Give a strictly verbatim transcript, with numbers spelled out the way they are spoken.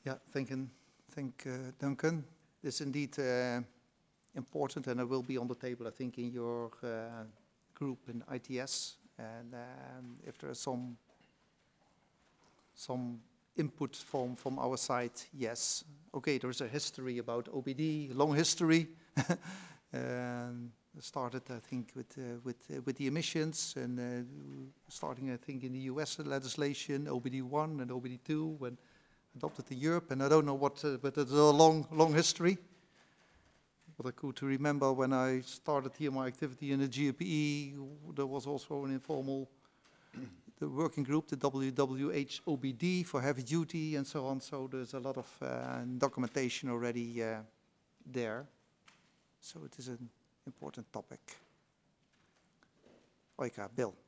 Yeah, thank you, thank uh, Duncan. It's indeed uh, important, and it will be on the table, I think, in your uh, group in I T S. And um, if there is some some input from from our side, yes. Okay, there is a history about O B D, long history. um, started, I think, with uh, with uh, with the emissions, and uh, starting, I think, in the U S legislation, O B D one and O B D two, when adopted in Europe, and I don't know what, uh, but it's a long, long history. But I could remember when I started here my activity in the G R P E, there was also an informal the working group, the W W H O B D for heavy duty and so on. So there's a lot of uh, documentation already uh, there. So it is an important topic. Oika, Bill.